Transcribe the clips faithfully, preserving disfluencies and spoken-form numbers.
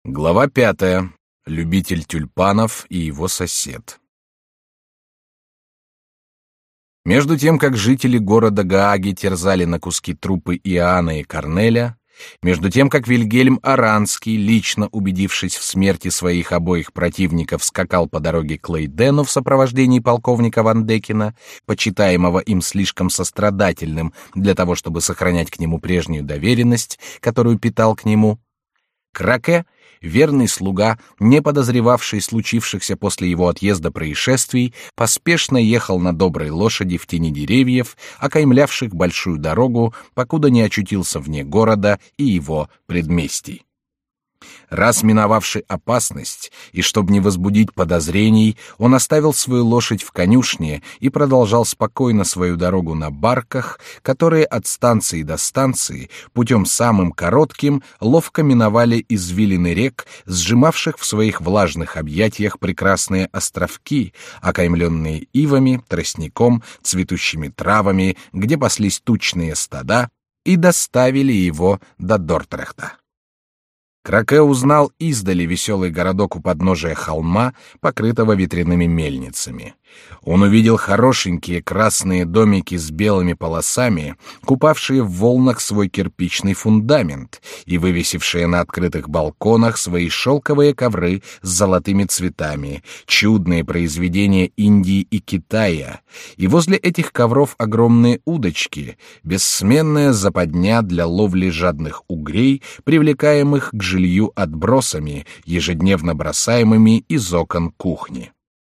Глава пятая. Любитель тюльпанов и его сосед. Между тем, как жители города Гааги терзали на куски трупы Иоанна и Корнеля, между тем, как Вильгельм Оранский, лично убедившись в смерти своих обоих противников, скакал по дороге к Лейдену в сопровождении полковника Ван Декена, почитаемого им слишком сострадательным для того, чтобы сохранять к нему прежнюю доверенность, которую питал к нему, Краке, верный слуга, не подозревавший случившихся после его отъезда происшествий, поспешно ехал на доброй лошади в тени деревьев, окаймлявших большую дорогу, покуда не очутился вне города и его предместий. Раз миновавший опасность, и чтобы не возбудить подозрений, он оставил свою лошадь в конюшне и продолжал спокойно свою дорогу на барках, которые от станции до станции, путем самым коротким, ловко миновали извилины рек, сжимавших в своих влажных объятиях прекрасные островки, окаймленные ивами, тростником, цветущими травами, где паслись тучные стада, и доставили его до Дортрехта. Краке узнал издали веселый городок у подножия холма, покрытого ветряными мельницами. Он увидел хорошенькие красные домики с белыми полосами, купавшие в волнах свой кирпичный фундамент и вывесившие на открытых балконах свои шелковые ковры с золотыми цветами, чудные произведения Индии и Китая, и возле этих ковров огромные удочки, бессменная западня для ловли жадных угрей, привлекаемых к жилью отбросами, ежедневно бросаемыми из окон кухни.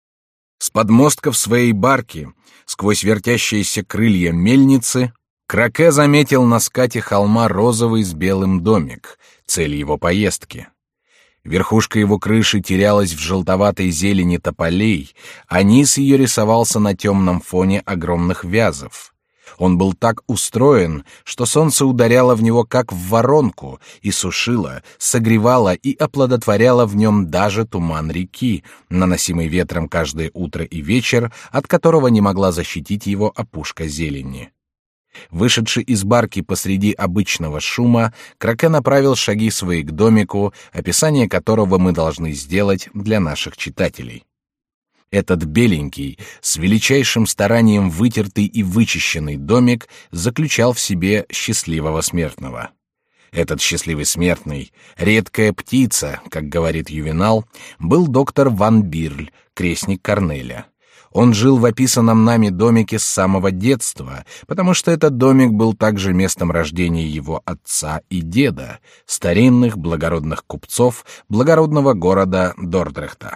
С подмостков своей барки, сквозь вертящиеся крылья мельницы, Краке заметил на скате холма розовый с белым домик, цель его поездки. Верхушка его крыши терялась в желтоватой зелени тополей, а низ ее рисовался на темном фоне огромных вязов. Он был так устроен, что солнце ударяло в него как в воронку и сушило, согревало и оплодотворяло в нем даже туман реки, наносимый ветром каждое утро и вечер, от которого не могла защитить его опушка зелени. Вышедший из барки посреди обычного шума, Краке направил шаги свои к домику, описание которого мы должны сделать для наших читателей. Этот беленький, с величайшим старанием вытертый и вычищенный домик заключал в себе счастливого смертного. Этот счастливый смертный, редкая птица, как говорит Ювенал, был доктор Ван Бирль, крестник Корнеля. Он жил в описанном нами домике с самого детства, потому что этот домик был также местом рождения его отца и деда, старинных благородных купцов благородного города Дордрехта.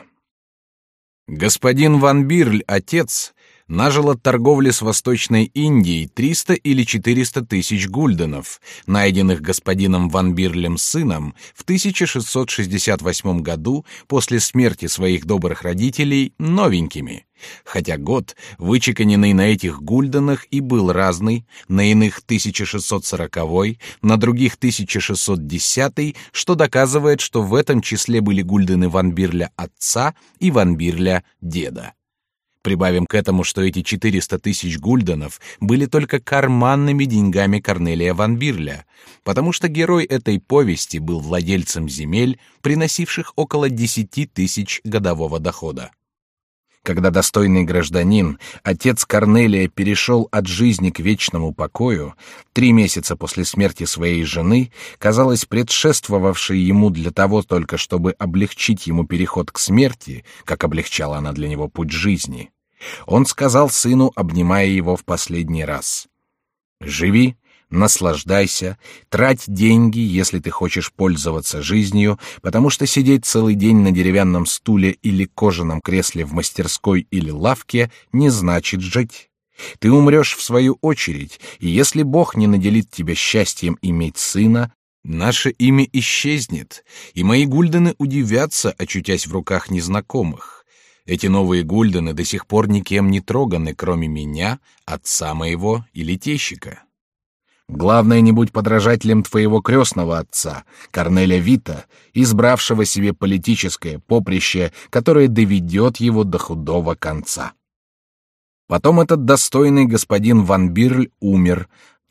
Господин Ван Бирль, отец, нажил от торговли с Восточной Индией триста или четыреста тысяч гульденов, найденных господином Ван Бирлем сыном в тысяча шестьсот шестьдесят восьмом году после смерти своих добрых родителей новенькими, хотя год, вычеканенный на этих гульденах, и был разный, на иных тысяча шестьсот сороковой, на других тысяча шестьсот десятый, что доказывает, что в этом числе были гульдены Ван Бирля отца и Ван Бирля деда. Прибавим к этому, что эти четыреста тысяч гульденов были только карманными деньгами Корнелия Ван Бирля, потому что герой этой повести был владельцем земель, приносивших около десяти тысяч годового дохода. Когда достойный гражданин, отец Корнелия, перешел от жизни к вечному покою, три месяца после смерти своей жены, казалось, предшествовавшей ему для того только, чтобы облегчить ему переход к смерти, как облегчала она для него путь жизни, он сказал сыну, обнимая его в последний раз: «Живи, наслаждайся, трать деньги, если ты хочешь пользоваться жизнью, потому что сидеть целый день на деревянном стуле или кожаном кресле в мастерской или лавке не значит жить. Ты умрешь в свою очередь, и если Бог не наделит тебя счастьем иметь сына, наше имя исчезнет, и мои гульдены удивятся, очутясь в руках незнакомых. Эти новые гульдены до сих пор никем не троганы, кроме меня, отца моего или тещика. Главное, не будь подражателем твоего крестного отца, Корнеля Вита, избравшего себе политическое поприще, которое доведет его до худого конца». Потом этот достойный господин Ван Бирль умер,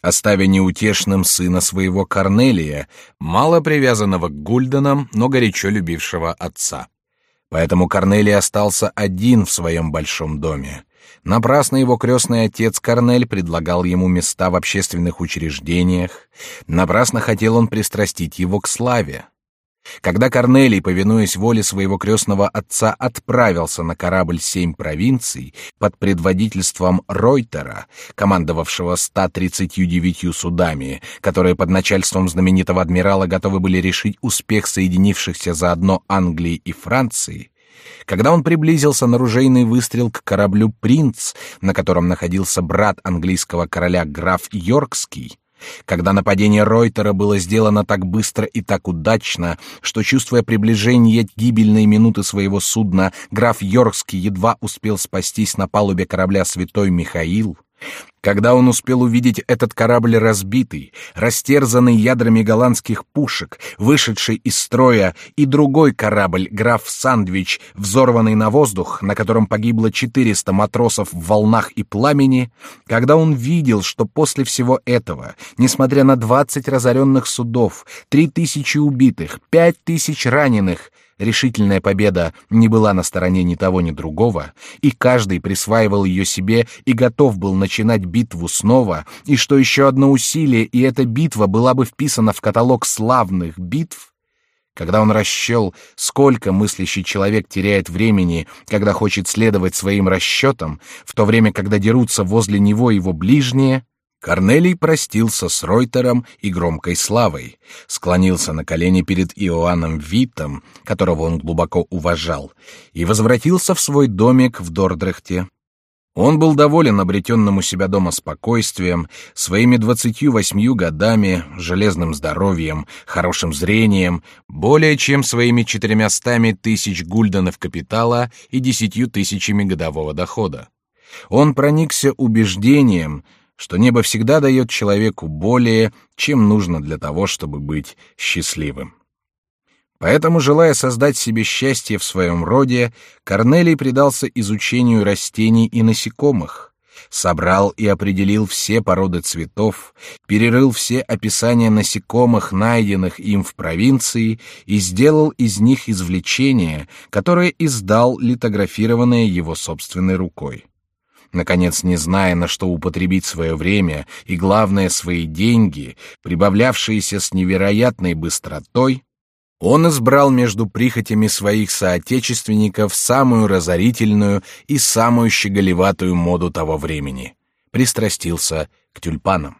оставя неутешным сына своего Корнелия, мало привязанного к Гульденам, но горячо любившего отца. Поэтому Корнелий остался один в своем большом доме. Напрасно его крестный отец Корнель предлагал ему места в общественных учреждениях, напрасно хотел он пристрастить его к славе. Когда Корнелий, повинуясь воле своего крестного отца, отправился на корабль «Семь провинций» под предводительством Ройтера, командовавшего ста тридцатью девятью судами, которые под начальством знаменитого адмирала готовы были решить успех соединившихся заодно Англии и Франции, когда он приблизился на ружейный выстрел к кораблю «Принц», на котором находился брат английского короля граф Йоркский, когда нападение Ройтера было сделано так быстро и так удачно, что, чувствуя приближение гибельной минуты своего судна, граф Йоркский едва успел спастись на палубе корабля «Святой Михаил», когда он успел увидеть этот корабль разбитый, растерзанный ядрами голландских пушек, вышедший из строя, и другой корабль, граф Сандвич, взорванный на воздух, на котором погибло четыреста матросов в волнах и пламени, когда он видел, что после всего этого, несмотря на двадцать разоренных судов, три тысячи убитых, пять тысяч раненых, решительная победа не была на стороне ни того, ни другого, и каждый присваивал ее себе и готов был начинать битву снова, и что еще одно усилие, и эта битва была бы вписана в каталог славных битв, когда он расчел, сколько мыслящий человек теряет времени, когда хочет следовать своим расчетам, в то время, когда дерутся возле него его ближние, Корнелий простился с Ройтером и громкой славой, склонился на колени перед Иоанном Виттом, которого он глубоко уважал, и возвратился в свой домик в Дордрехте. Он был доволен обретенным у себя дома спокойствием, своими двадцатью восьмью годами, железным здоровьем, хорошим зрением, более чем своими четырьмястами тысяч гульденов капитала и десятью тысячами годового дохода. Он проникся убеждением, что небо всегда дает человеку более, чем нужно для того, чтобы быть счастливым. Поэтому, желая создать себе счастье в своем роде, Корнелий предался изучению растений и насекомых, собрал и определил все породы цветов, перерыл все описания насекомых, найденных им в провинции, и сделал из них извлечения, которые издал литографированные его собственной рукой. Наконец, не зная, на что употребить свое время и, главное, свои деньги, прибавлявшиеся с невероятной быстротой, он избрал между прихотями своих соотечественников самую разорительную и самую щеголеватую моду того времени — пристрастился к тюльпанам.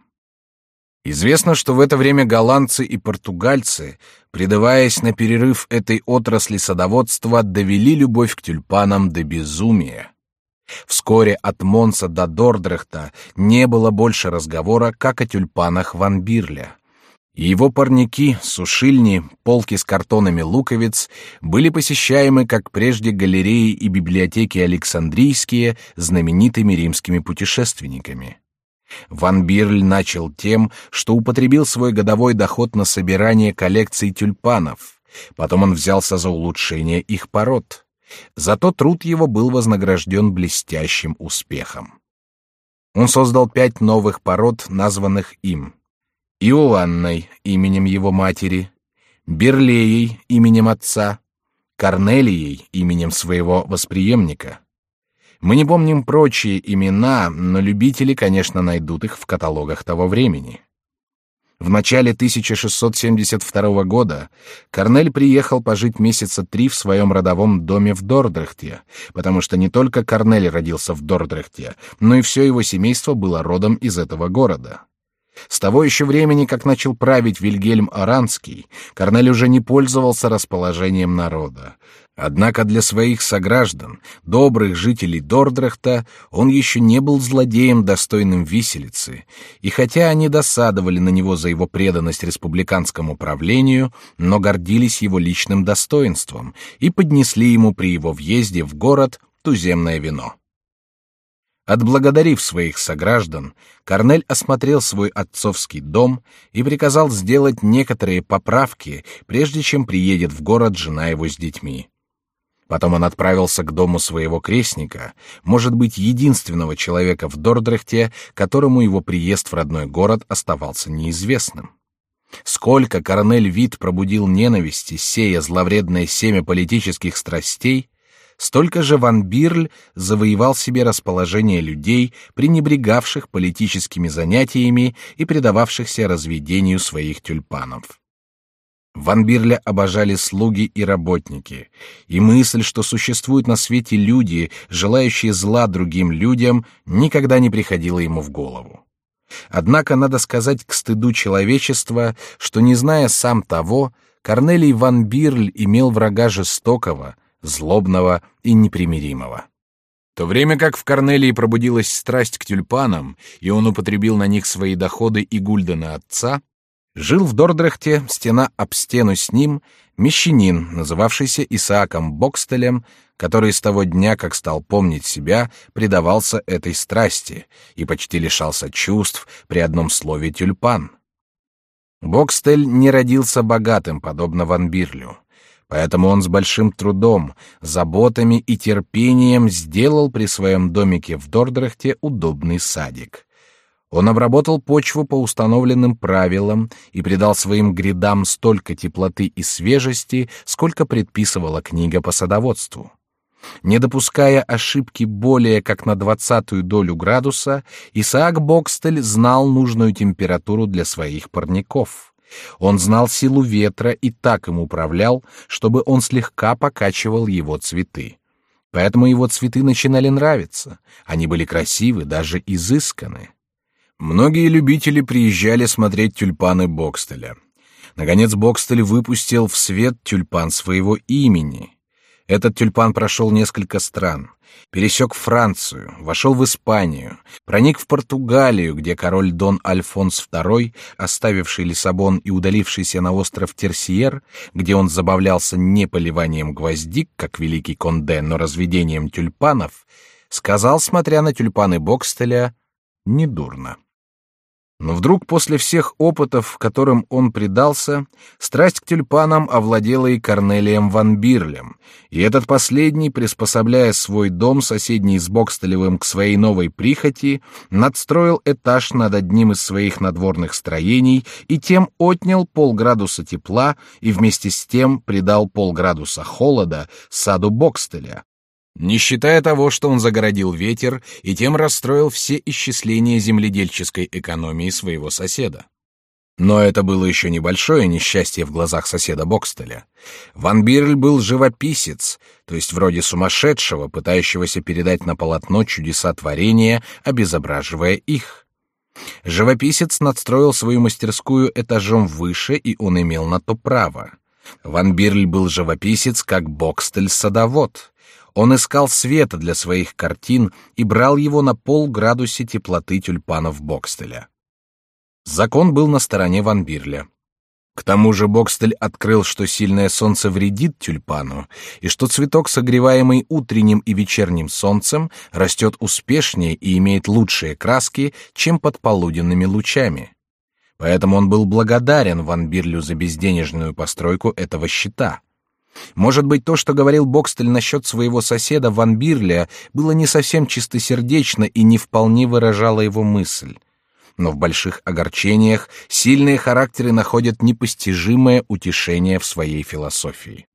Известно, что в это время голландцы и португальцы, предаваясь на перерыв этой отрасли садоводства, довели любовь к тюльпанам до безумия. Вскоре от Монса до Дордрехта не было больше разговора, как о тюльпанах Ван Бирля. И его парники, сушильни, полки с картонами луковиц были посещаемы, как прежде, галереи и библиотеки Александрийские знаменитыми римскими путешественниками. Ван Бирль начал тем, что употребил свой годовой доход на собирание коллекций тюльпанов, потом он взялся за улучшение их пород. Зато труд его был вознагражден блестящим успехом. Он создал пять новых пород, названных им: Иоанной, именем его матери, Берлеей, именем отца, Корнелией, именем своего восприемника. Мы не помним прочие имена, но любители, конечно, найдут их в каталогах того времени. В начале тысяча шестьсот семьдесят второго года Корнель приехал пожить месяца три в своем родовом доме в Дордрехте, потому что не только Корнель родился в Дордрехте, но и все его семейство было родом из этого города. С того еще времени, как начал править Вильгельм Оранский, Корнель уже не пользовался расположением народа. Однако для своих сограждан, добрых жителей Дордрехта, он еще не был злодеем, достойным виселицы, и хотя они досадовали на него за его преданность республиканскому правлению, но гордились его личным достоинством и поднесли ему при его въезде в город туземное вино. Отблагодарив своих сограждан, Корнель осмотрел свой отцовский дом и приказал сделать некоторые поправки, прежде чем приедет в город жена его с детьми. Потом он отправился к дому своего крестника, может быть, единственного человека в Дордрехте, которому его приезд в родной город оставался неизвестным. Сколько Корнель Вит пробудил ненависти, сея зловредное семя политических страстей, столько же Ван Бирль завоевал себе расположение людей, пренебрегавших политическими занятиями и предававшихся разведению своих тюльпанов. Ван Бирля обожали слуги и работники, и мысль, что существуют на свете люди, желающие зла другим людям, никогда не приходила ему в голову. Однако надо сказать к стыду человечества, что, не зная сам того, Корнелий Ван Бирль имел врага жестокого, злобного и непримиримого. В то время как в Корнелии пробудилась страсть к тюльпанам, и он употребил на них свои доходы и гульдены отца, жил в Дордрехте, стена об стену с ним, мещанин, называвшийся Исааком Бокстелем, который с того дня, как стал помнить себя, предавался этой страсти и почти лишался чувств при одном слове «тюльпан». Бокстель не родился богатым, подобно Ван Бирлю, поэтому он с большим трудом, заботами и терпением сделал при своем домике в Дордрехте удобный садик. Он обработал почву по установленным правилам и придал своим грядам столько теплоты и свежести, сколько предписывала книга по садоводству. Не допуская ошибки более как на двадцатую долю градуса, Исаак Бокстель знал нужную температуру для своих парников. Он знал силу ветра и так им управлял, чтобы он слегка покачивал его цветы. Поэтому его цветы начинали нравиться, они были красивы, даже изысканы. Многие любители приезжали смотреть тюльпаны Бокстеля. Наконец Бокстель выпустил в свет тюльпан своего имени. Этот тюльпан прошел несколько стран, пересек Францию, вошел в Испанию, проник в Португалию, где король Дон Альфонс второй, оставивший Лиссабон и удалившийся на остров Терсиер, где он забавлялся не поливанием гвоздик, как великий Конде, но разведением тюльпанов, сказал, смотря на тюльпаны Бокстеля, «недурно». Но вдруг после всех опытов, которым он предался, страсть к тюльпанам овладела и Корнелием Ван Бирлем, и этот последний, приспособляя свой дом, соседний с Бокстелевым, к своей новой прихоти, надстроил этаж над одним из своих надворных строений и тем отнял полградуса тепла и вместе с тем придал полградуса холода саду Бокстеля, не считая того, что он загородил ветер и тем расстроил все исчисления земледельческой экономии своего соседа. Но это было еще небольшое несчастье в глазах соседа Бокстеля. Ван Бирль был живописец, то есть вроде сумасшедшего, пытающегося передать на полотно чудеса творения, обезображивая их. Живописец надстроил свою мастерскую этажом выше, и он имел на то право. Ван Бирль был живописец, как Бокстель садовод. Он искал света для своих картин и брал его на полградусе теплоты тюльпанов Бокстеля. Закон был на стороне Ван Бирля. К тому же Бокстель открыл, что сильное солнце вредит тюльпану, и что цветок, согреваемый утренним и вечерним солнцем, растет успешнее и имеет лучшие краски, чем под полуденными лучами. Поэтому он был благодарен Ван Бирлю за безденежную постройку этого щита. Может быть, то, что говорил Бокстель насчет своего соседа Ван Бирля, было не совсем чистосердечно и не вполне выражало его мысль. Но в больших огорчениях сильные характеры находят непостижимое утешение в своей философии.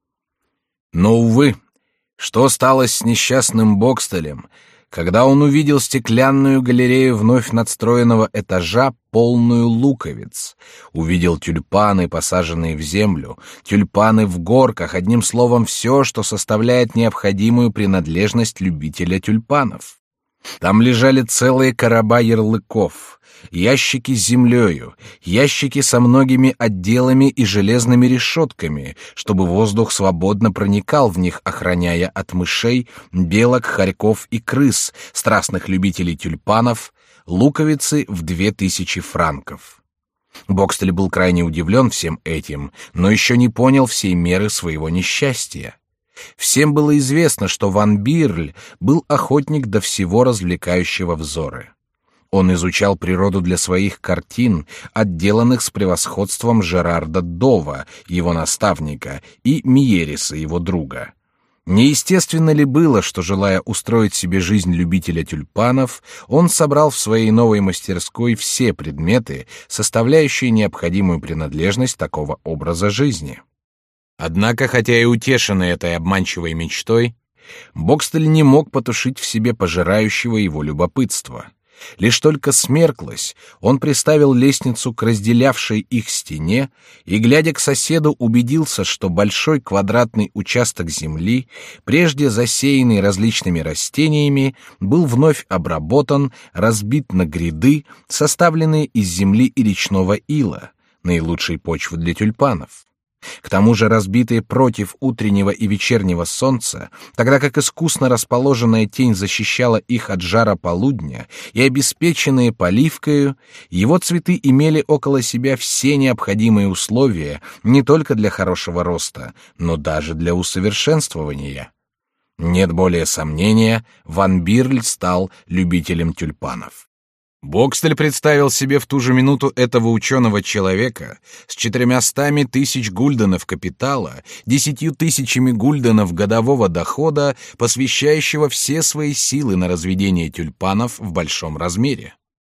Но, увы, что стало с несчастным Бокстелем, когда он увидел стеклянную галерею вновь надстроенного этажа, полную луковиц, увидел тюльпаны, посаженные в землю, тюльпаны в горках, одним словом, все, что составляет необходимую принадлежность любителя тюльпанов. Там лежали целые короба ярлыков, ящики с землею, ящики со многими отделами и железными решетками, чтобы воздух свободно проникал в них, охраняя от мышей, белок, хорьков и крыс, страстных любителей тюльпанов, луковицы в две тысячи франков. Бокстель был крайне удивлен всем этим, но еще не понял всей меры своего несчастья. Всем было известно, что Ван Бирль был охотник до всего развлекающего взоры. Он изучал природу для своих картин, отделанных с превосходством Жерарда Дова, его наставника, и Миериса, его друга. Неестественно ли было, что, желая устроить себе жизнь любителя тюльпанов, он собрал в своей новой мастерской все предметы, составляющие необходимую принадлежность такого образа жизни? Однако, хотя и утешенный этой обманчивой мечтой, Бокстель не мог потушить в себе пожирающего его любопытства. Лишь только смерклось, он приставил лестницу к разделявшей их стене и, глядя к соседу, убедился, что большой квадратный участок земли, прежде засеянный различными растениями, был вновь обработан, разбит на гряды, составленные из земли и речного ила, наилучшей почвы для тюльпанов. К тому же разбитые против утреннего и вечернего солнца, тогда как искусно расположенная тень защищала их от жара полудня, и обеспеченные поливкою, его цветы имели около себя все необходимые условия не только для хорошего роста, но даже для усовершенствования. Нет более сомнения, Ван Бирль стал любителем тюльпанов. Бокстель представил себе в ту же минуту этого ученого-человека с четырьмястами тысяч гульденов капитала, десятью тысячами гульденов годового дохода, посвящающего все свои силы на разведение тюльпанов в большом размере.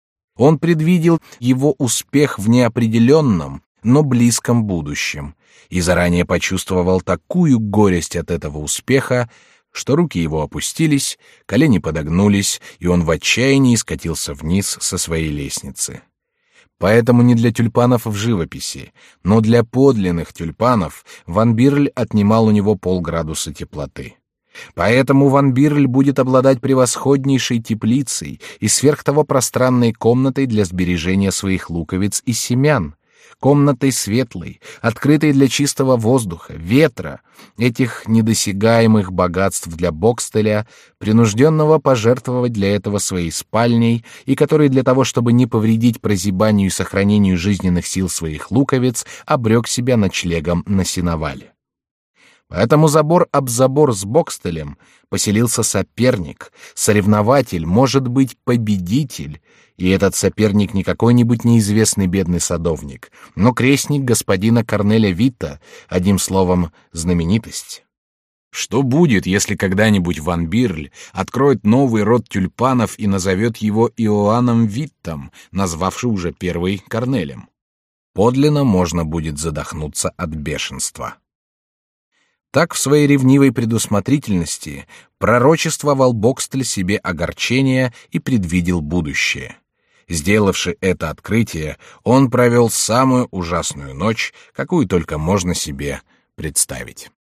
Он предвидел его успех в неопределенном, но близком будущем, и заранее почувствовал такую горесть от этого успеха, что руки его опустились, колени подогнулись, и он в отчаянии скатился вниз со своей лестницы. Поэтому не для тюльпанов в живописи, но для подлинных тюльпанов Ван Бирль отнимал у него полградуса теплоты. Поэтому Ван Бирль будет обладать превосходнейшей теплицей и сверх того пространной комнатой для сбережения своих луковиц и семян, комнатой светлой, открытой для чистого воздуха, ветра, этих недосягаемых богатств для Бокстеля, принужденного пожертвовать для этого своей спальней, и который для того, чтобы не повредить прозябанию и сохранению жизненных сил своих луковиц, обрек себя ночлегом на сеновале. Поэтому забор об забор с Бокстелем поселился соперник, соревнователь, может быть, победитель, и этот соперник не какой-нибудь неизвестный бедный садовник, но крестник господина Корнеля Витта, одним словом, знаменитость. Что будет, если когда-нибудь Ван Бирль откроет новый род тюльпанов и назовет его Иоанном Виттом, назвавший уже первый Корнелем? Подлинно можно будет задохнуться от бешенства. Так в своей ревнивой предусмотрительности пророчествовал Бокстель себе огорчение и предвидел будущее. Сделавши это открытие, он провел самую ужасную ночь, какую только можно себе представить.